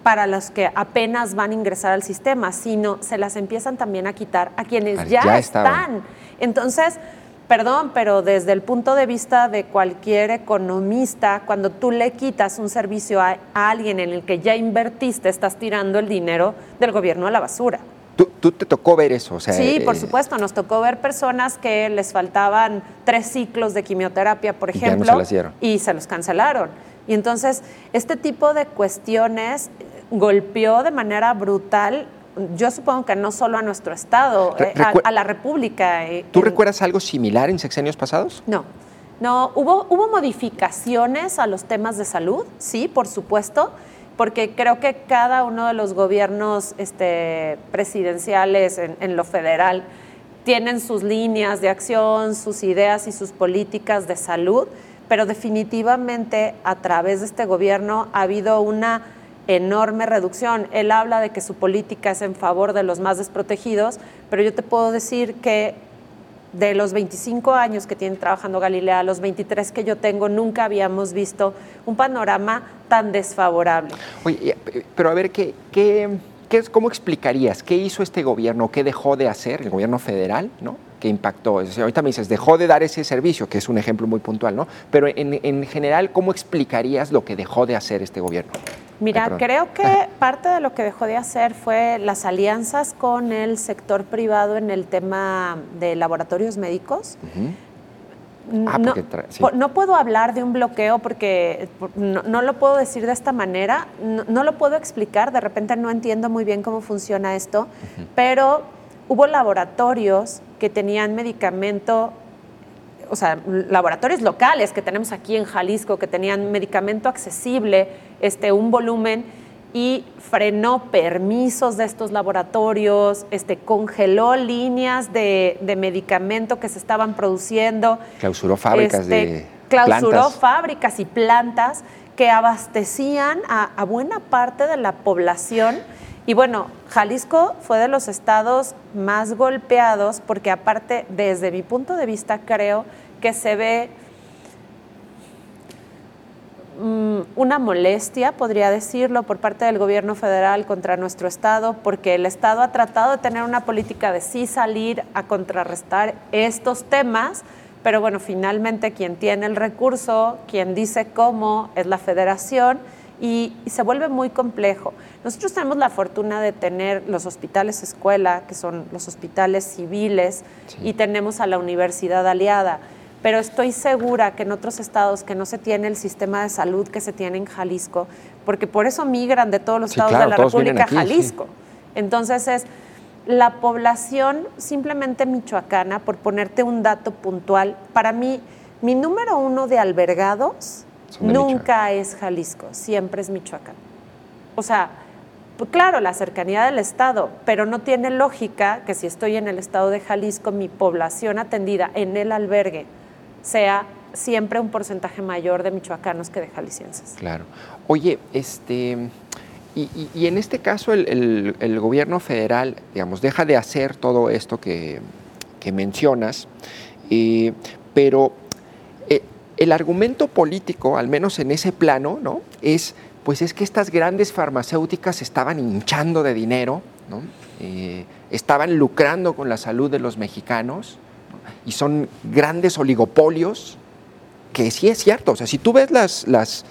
S3: para los que apenas van a ingresar al sistema, sino se las empiezan también a quitar a quienes ya están. Entonces, perdón, pero desde el punto de vista de cualquier economista, cuando tú le quitas un servicio a alguien en el que ya invertiste, estás tirando el dinero del gobierno a la basura.
S1: ¿Tú te tocó ver eso? O sea,
S3: sí, por supuesto. Nos tocó ver personas que les faltaban 3 ciclos de quimioterapia, por ejemplo,
S1: ya no se las dieron.
S3: Y se los cancelaron. Y entonces, este tipo de cuestiones golpeó de manera brutal, yo supongo que no solo a nuestro Estado, a la República.
S1: ¿Tú recuerdas algo similar en sexenios pasados?
S3: No, hubo modificaciones a los temas de salud, sí, por supuesto, porque creo que cada uno de los gobiernos presidenciales en lo federal tienen sus líneas de acción, sus ideas y sus políticas de salud, pero definitivamente a través de este gobierno ha habido una enorme reducción. Él habla de que su política es en favor de los más desprotegidos, pero yo te puedo decir que de los 25 años que tiene trabajando Galilea, a los 23 que yo tengo, nunca habíamos visto un panorama tan desfavorable.
S1: Oye, pero a ver, ¿cómo explicarías? ¿Qué hizo este gobierno? ¿Qué dejó de hacer el gobierno federal, ¿no? ¿Qué impactó? Es decir, ahorita me dices, dejó de dar ese servicio, que es un ejemplo muy puntual, ¿no? Pero en general, ¿cómo explicarías lo que dejó de hacer este gobierno?
S3: Mira, creo que parte de lo que dejó de hacer fue las alianzas con el sector privado en el tema de laboratorios médicos. No puedo hablar de un bloqueo porque no lo puedo decir de esta manera, no lo puedo explicar, de repente no entiendo muy bien cómo funciona esto, pero hubo laboratorios que tenían medicamento, o sea, laboratorios locales que tenemos aquí en Jalisco, que tenían medicamento accesible, un volumen, y frenó permisos de estos laboratorios, congeló líneas de medicamento que se estaban produciendo.
S1: Clausuró fábricas
S3: Clausuró fábricas y plantas que abastecían a buena parte de la población. Y bueno, Jalisco fue de los estados más golpeados porque aparte, desde mi punto de vista, creo que se ve una molestia, podría decirlo, por parte del gobierno federal contra nuestro estado, porque el estado ha tratado de tener una política de sí salir a contrarrestar estos temas, pero bueno, finalmente quien tiene el recurso, quien dice cómo, es la federación, y se vuelve muy complejo. Nosotros tenemos la fortuna de tener los hospitales escuela, que son los hospitales civiles, sí, y tenemos a la universidad aliada, pero estoy segura que en otros estados que no se tiene el sistema de salud que se tiene en Jalisco, porque por eso migran de todos los estados de la República a Jalisco. Sí. Entonces es la población simplemente michoacana, por ponerte un dato puntual, para mí, mi número 1 de albergados nunca es Jalisco, siempre es Michoacán. O sea, pues claro, la cercanía del estado, pero no tiene lógica que si estoy en el estado de Jalisco, mi población atendida en el albergue sea siempre un porcentaje mayor de michoacanos que de jaliscienses.
S1: Claro. Oye, y en este caso el gobierno federal, digamos, deja de hacer todo esto que mencionas, pero el argumento político, al menos en ese plano, ¿no?, es que estas grandes farmacéuticas estaban hinchando de dinero, ¿no? Estaban lucrando con la salud de los mexicanos, ¿no? Y son grandes oligopolios, que sí es cierto. O sea, si tú ves las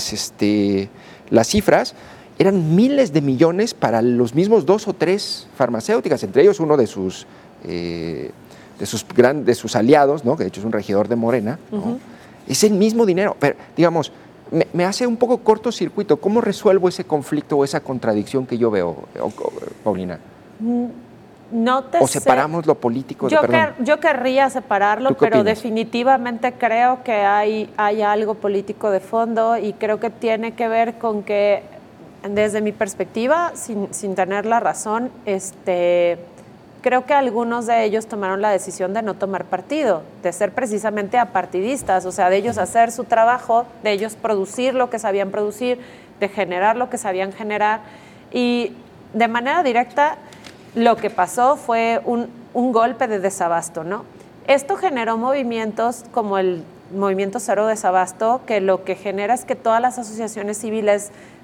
S1: cifras, eran miles de millones para los mismos 2 o 3 farmacéuticas, entre ellos uno de sus aliados, ¿no?, que de hecho es un regidor de Morena, ¿no? Uh-huh. Es el mismo dinero, pero digamos, me hace un poco cortocircuito. ¿Cómo resuelvo ese conflicto o esa contradicción que yo veo, Paulina?
S3: No te
S1: ¿O separamos lo político?
S3: Yo querría separarlo, pero definitivamente creo que hay algo político de fondo y creo que tiene que ver con que, desde mi perspectiva, sin tener la razón, creo que algunos de ellos tomaron la decisión de no tomar partido, de ser precisamente apartidistas, o sea, de ellos hacer su trabajo, de ellos producir lo que sabían producir, de generar lo que sabían generar, y de manera directa lo que pasó fue un golpe de desabasto, ¿no? Esto generó movimientos como el Movimiento Cero Desabasto, que lo que genera es que todas las asociaciones civiles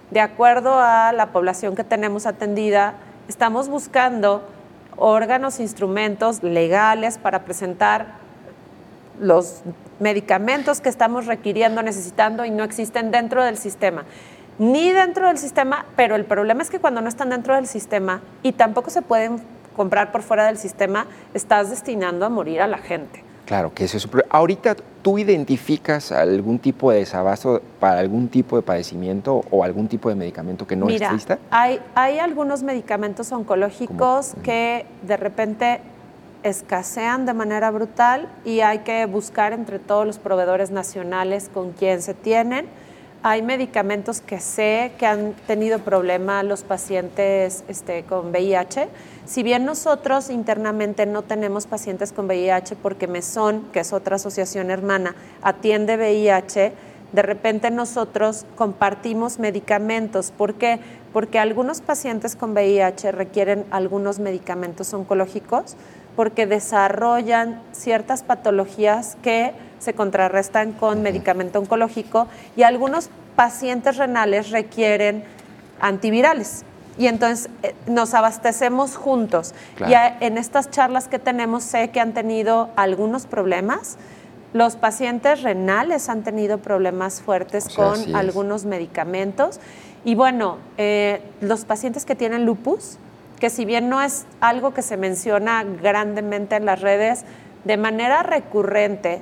S3: de acuerdo a la población que tenemos atendida, estamos buscando órganos, instrumentos legales para presentar los medicamentos que estamos requiriendo, necesitando y no existen dentro del sistema. Ni dentro del sistema, pero el problema es que cuando no están dentro del sistema y tampoco se pueden comprar por fuera del sistema, estás destinando a morir a la gente.
S1: Claro, que eso es un problema. Ahorita, ¿tú identificas algún tipo de desabasto para algún tipo de padecimiento o algún tipo de medicamento que no exista?
S3: Hay algunos medicamentos oncológicos que de repente escasean de manera brutal y hay que buscar entre todos los proveedores nacionales con quién se tienen. Hay medicamentos que sé que han tenido problemas los pacientes con VIH. Si bien nosotros internamente no tenemos pacientes con VIH porque Mesón, que es otra asociación hermana, atiende VIH, de repente nosotros compartimos medicamentos. ¿Por qué? Porque algunos pacientes con VIH requieren algunos medicamentos oncológicos porque desarrollan ciertas patologías que se contrarrestan con medicamento oncológico y algunos pacientes renales requieren antivirales. Y entonces nos abastecemos juntos. Claro. Ya en estas charlas que tenemos sé que han tenido algunos problemas. Los pacientes renales han tenido problemas fuertes con algunos medicamentos. Y bueno, los pacientes que tienen lupus, que si bien no es algo que se menciona grandemente en las redes, de manera recurrente,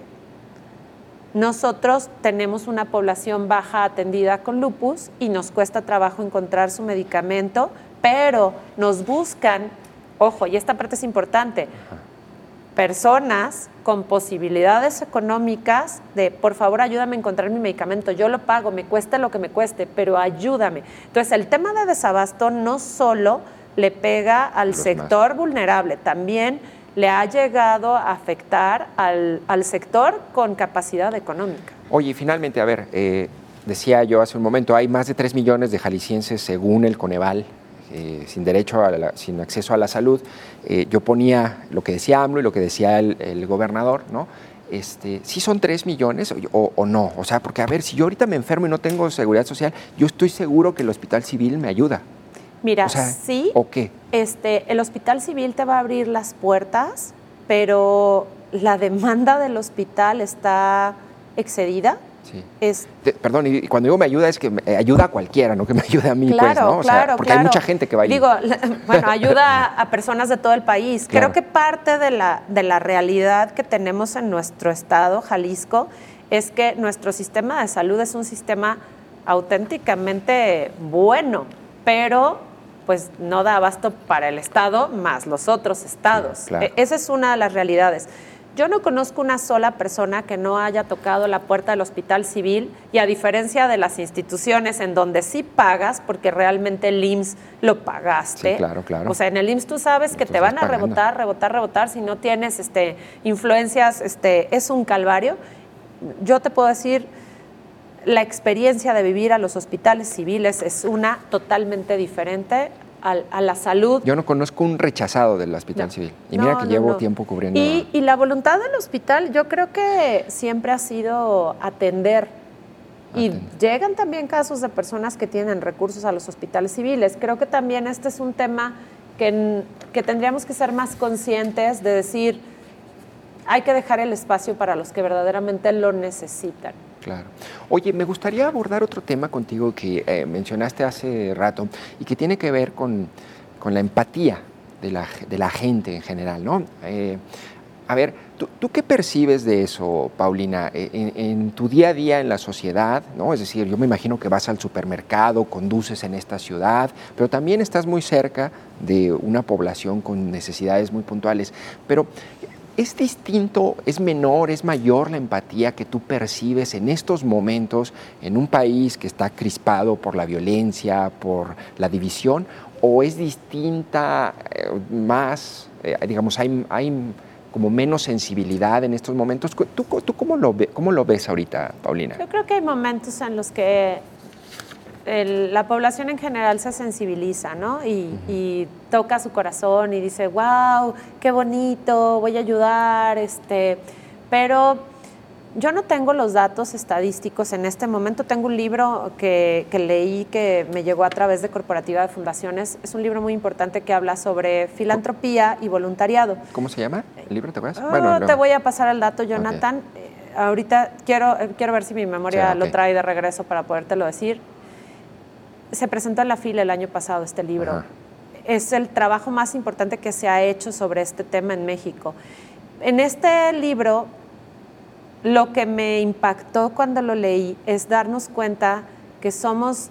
S3: nosotros tenemos una población baja atendida con lupus y nos cuesta trabajo encontrar su medicamento, pero nos buscan, ojo, y esta parte es importante, personas con posibilidades económicas de, por favor, ayúdame a encontrar mi medicamento, yo lo pago, me cueste lo que me cueste, pero ayúdame. Entonces, el tema de desabasto no solo le pega al sector vulnerable, también le ha llegado a afectar al sector con capacidad económica.
S1: Oye, finalmente, a ver, decía yo hace un momento, hay más de 3 millones de jaliscienses según el Coneval, sin acceso a la salud. Yo ponía lo que decía AMLO y lo que decía el gobernador, ¿no? ¿Sí son 3 millones o no? O sea, porque a ver, si yo ahorita me enfermo y no tengo seguridad social, yo estoy seguro que el Hospital Civil me ayuda.
S3: Mira, sí. ¿O qué? El Hospital Civil te va a abrir las puertas, pero la demanda del hospital está excedida.
S1: Sí. Perdón, y cuando digo me ayuda es que me ayuda a cualquiera, no que me ayude a mí,
S3: claro,
S1: pues, ¿no? O sea, porque hay mucha gente que va a ir.
S3: Digo, bueno, ayuda a personas de todo el país. Claro. Creo que parte de la realidad que tenemos en nuestro estado, Jalisco, es que nuestro sistema de salud es un sistema auténticamente bueno, pero pues no da abasto para el estado más los otros estados. Sí, claro. Esa es una de las realidades. Yo no conozco una sola persona que no haya tocado la puerta del Hospital Civil y a diferencia de las instituciones en donde sí pagas, porque realmente el IMSS lo pagaste.
S1: Sí, claro, claro.
S3: O sea, en el IMSS tú sabes que te van a rebotar. Si no tienes influencias, es un calvario. Yo te puedo decir, la experiencia de vivir a los hospitales civiles es una totalmente diferente a la salud.
S1: Yo no conozco un rechazado del Hospital Civil. Y mira que llevo tiempo cubriendo.
S3: Y la voluntad del hospital yo creo que siempre ha sido atender. Y llegan también casos de personas que tienen recursos a los hospitales civiles. Creo que también este es un tema que tendríamos que ser más conscientes de decir, hay que dejar el espacio para los que verdaderamente lo necesitan.
S1: Claro. Oye, me gustaría abordar otro tema contigo que mencionaste hace rato y que tiene que ver con la empatía de la gente en general, ¿no? A ver, ¿tú qué percibes de eso, Paulina, en tu día a día en la sociedad, ¿no? Es decir, yo me imagino que vas al supermercado, conduces en esta ciudad, pero también estás muy cerca de una población con necesidades muy puntuales, pero ¿es distinto, es menor, es mayor la empatía que tú percibes en estos momentos en un país que está crispado por la violencia, por la división, o es distinta, más, digamos, hay como menos sensibilidad en estos momentos? ¿Tú cómo lo ves ahorita, Paulina?
S3: Yo creo que hay momentos en los que la población en general se sensibiliza, ¿no? Y toca su corazón y dice, wow, qué bonito, voy a ayudar, pero Yo no tengo los datos estadísticos en este momento. Tengo un libro que leí que me llegó a través de Corporativa de Fundaciones. Es un libro muy importante que habla sobre filantropía y voluntariado.
S1: ¿Cómo se llama el libro? ¿Te acuerdas?
S3: Te voy a pasar el dato, Jonathan. Okay. Ahorita quiero ver si mi memoria lo trae de regreso para podértelo decir. Se presentó en la FIL el año pasado este libro. Ajá. Es el trabajo más importante que se ha hecho sobre este tema en México. En este libro, lo que me impactó cuando lo leí es darnos cuenta que somos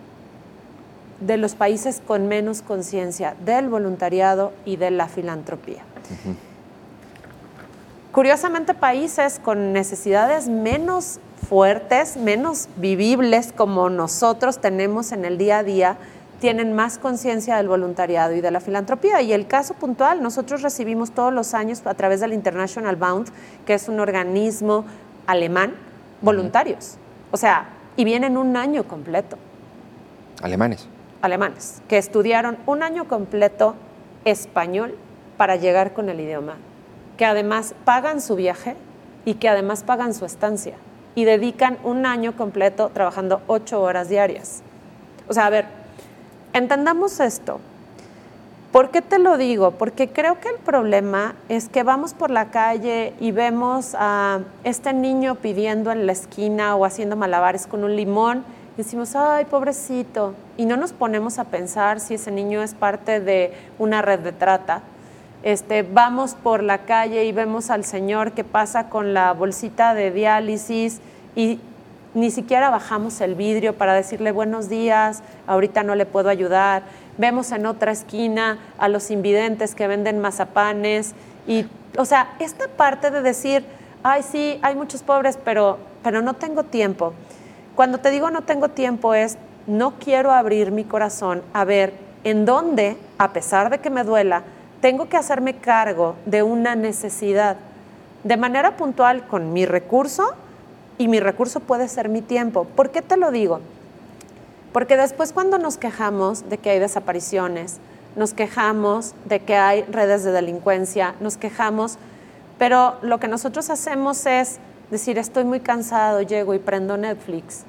S3: de los países con menos conciencia del voluntariado y de la filantropía. Uh-huh. Curiosamente, países con necesidades menos fuertes, menos vivibles como nosotros tenemos en el día a día, tienen más conciencia del voluntariado y de la filantropía. Y el caso puntual, nosotros recibimos todos los años a través del International Bound, que es un organismo alemán, voluntarios. O sea, y vienen un año completo.
S1: ¿Alemanes?
S3: Alemanes, que estudiaron un año completo español para llegar con el idioma, que además pagan su viaje y que además pagan su estancia y dedican un año completo trabajando 8 horas diarias. O sea, a ver, entendamos esto. ¿Por qué te lo digo? Porque creo que el problema es que vamos por la calle y vemos a este niño pidiendo en la esquina o haciendo malabares con un limón y decimos, ay, pobrecito, y no nos ponemos a pensar si ese niño es parte de una red de trata. Vamos por la calle y vemos al señor que pasa con la bolsita de diálisis y ni siquiera bajamos el vidrio para decirle buenos días, ahorita no le puedo ayudar. Vemos en otra esquina a los invidentes que venden mazapanes. Y, o sea, esta parte de decir, ay, sí, hay muchos pobres, pero no tengo tiempo. Cuando te digo no tengo tiempo es, no quiero abrir mi corazón a ver en dónde, a pesar de que me duela, tengo que hacerme cargo de una necesidad de manera puntual con mi recurso, y mi recurso puede ser mi tiempo. ¿Por qué te lo digo? Porque después cuando nos quejamos de que hay desapariciones, nos quejamos de que hay redes de delincuencia, nos quejamos, pero lo que nosotros hacemos es decir, estoy muy cansado, llego y prendo Netflix.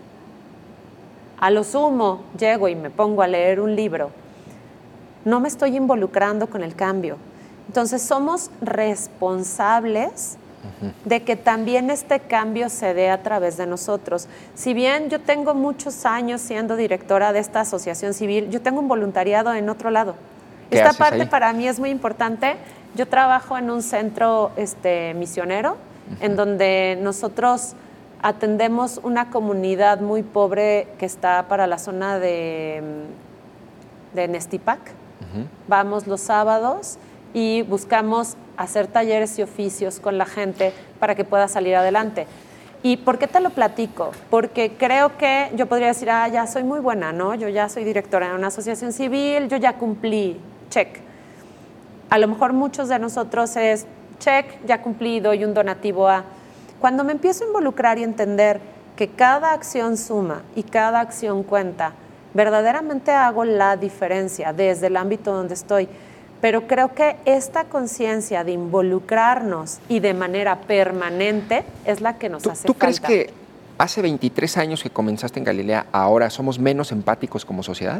S3: A lo sumo, llego y me pongo a leer un libro. No me estoy involucrando con el cambio. Entonces somos responsables de que también este cambio se dé a través de nosotros. Si bien yo tengo muchos años siendo directora de esta asociación civil, yo tengo un voluntariado en otro lado. Esta parte ahí? Para mí es muy importante. Yo trabajo en un centro misionero, en donde nosotros atendemos una comunidad muy pobre que está para la zona de Nestipac. Vamos los sábados y buscamos hacer talleres y oficios con la gente para que pueda salir adelante. ¿Y por qué te lo platico? Porque creo que yo podría decir, ya soy muy buena, ¿no? Yo ya soy directora de una asociación civil, yo ya cumplí, check. A lo mejor muchos de nosotros es, check, ya cumplí, doy un donativo a... Cuando me empiezo a involucrar y entender que cada acción suma y cada acción cuenta, verdaderamente hago la diferencia desde el ámbito donde estoy. Pero creo que esta conciencia de involucrarnos y de manera permanente es la que nos hace falta. ¿Tú
S1: crees que hace 23 años que comenzaste en Galilea, ahora somos menos empáticos como sociedad?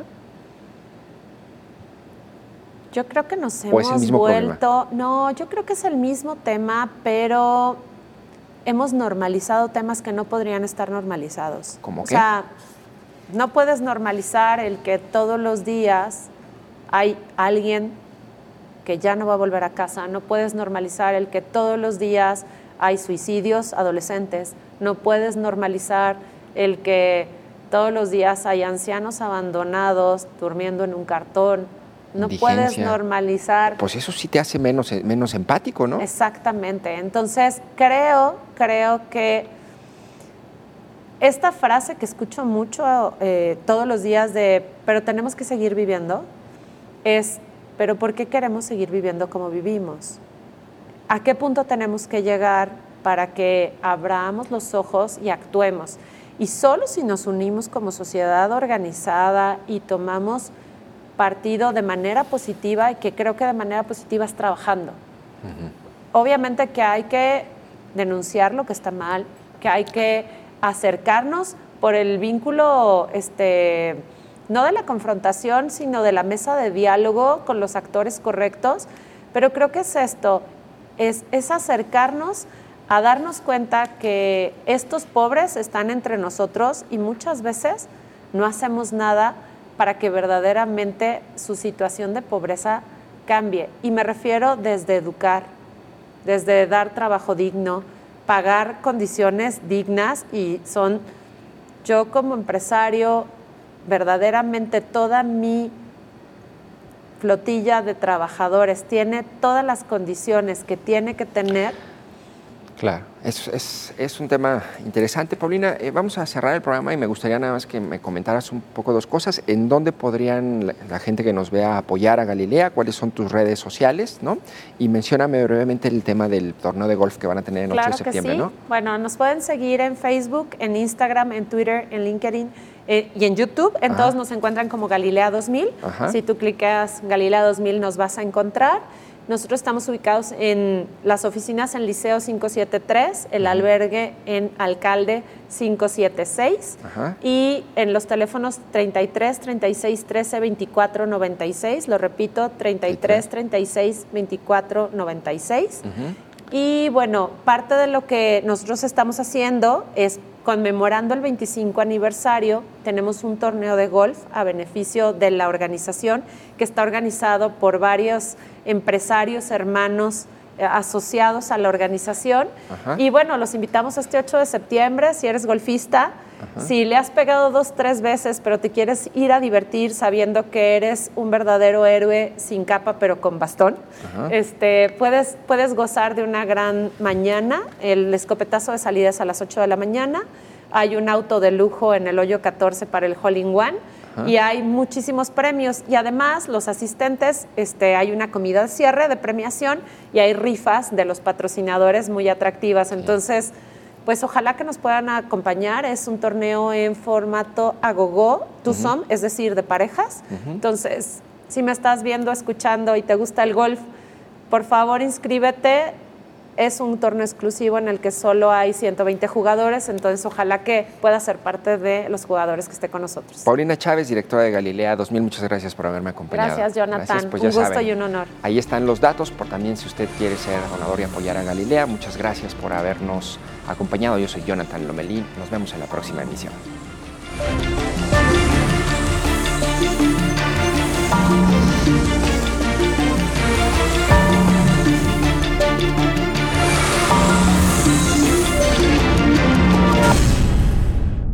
S3: Yo creo que nos hemos vuelto... No, yo creo que es el mismo tema, pero hemos normalizado temas que no podrían estar normalizados.
S1: ¿Cómo qué?
S3: O sea, no puedes normalizar el que todos los días hay alguien que ya no va a volver a casa. No puedes normalizar el que todos los días hay suicidios adolescentes. No puedes normalizar el que todos los días hay ancianos abandonados durmiendo en un cartón. No puedes normalizar.
S1: Pues eso sí te hace menos empático, ¿no?
S3: Exactamente. Entonces, creo que esta frase que escucho mucho todos los días de, pero tenemos que seguir viviendo, es, pero ¿por qué queremos seguir viviendo como vivimos? ¿A qué punto tenemos que llegar para que abramos los ojos y actuemos? Y solo si nos unimos como sociedad organizada y tomamos partido de manera positiva, y que creo que de manera positiva es trabajando. Obviamente que hay que denunciar lo que está mal, que hay que acercarnos por el vínculo, no de la confrontación, sino de la mesa de diálogo con los actores correctos, pero creo que es esto, es acercarnos a darnos cuenta que estos pobres están entre nosotros y muchas veces no hacemos nada para que verdaderamente su situación de pobreza cambie. Y me refiero desde educar, desde dar trabajo digno, pagar condiciones dignas, y yo como empresario, verdaderamente toda mi flotilla de trabajadores tiene todas las condiciones que tiene que tener.
S1: Claro, es un tema interesante. Paulina, vamos a cerrar el programa y me gustaría nada más que me comentaras un poco dos cosas. ¿En dónde podrían la gente que nos vea apoyar a Galilea? ¿Cuáles son tus redes sociales? ¿No? Y mencióname brevemente el tema del torneo de golf que van a tener el 8 de septiembre.
S3: Claro que sí. ¿No? Bueno, nos pueden seguir en Facebook, en Instagram, en Twitter, en LinkedIn y en YouTube. En todos nos encuentran como Galilea 2000. Ajá. Si tú clicas Galilea 2000 nos vas a encontrar. Nosotros estamos ubicados en las oficinas en Liceo 573, el albergue en Alcalde 576. Ajá. Y en los teléfonos 33 36 13 24 96, lo repito, 33 36 24 96. Y bueno, parte de lo que nosotros estamos haciendo es conmemorando el 25 aniversario, tenemos un torneo de golf a beneficio de la organización que está organizado por varios empresarios, hermanos asociados a la organización. Ajá. Y bueno, los invitamos este 8 de septiembre, si eres golfista, ajá, si le has pegado 2, 3 veces, pero te quieres ir a divertir sabiendo que eres un verdadero héroe sin capa pero con bastón, puedes gozar de una gran mañana. El escopetazo de salida es a las 8 de la mañana, hay un auto de lujo en el hoyo 14 para el Hole in One. Ajá. Y hay muchísimos premios, y además los asistentes, hay una comida de cierre de premiación y hay rifas de los patrocinadores muy atractivas. Entonces, pues ojalá que nos puedan acompañar. Es un torneo en formato agogó, twosome, es decir, de parejas. Entonces, si me estás viendo, escuchando y te gusta el golf, por favor inscríbete. Es un torneo exclusivo en el que solo hay 120 jugadores, entonces ojalá que pueda ser parte de los jugadores que esté con nosotros.
S1: Paulina Chávez, directora de Galilea 2000, muchas gracias por haberme acompañado.
S3: Gracias, Jonathan. Gracias, pues un gusto saben, y un honor.
S1: Ahí están los datos, por también si usted quiere ser donador y apoyar a Galilea. Muchas gracias por habernos acompañado. Yo soy Jonathan Lomelí. Nos vemos en la próxima emisión.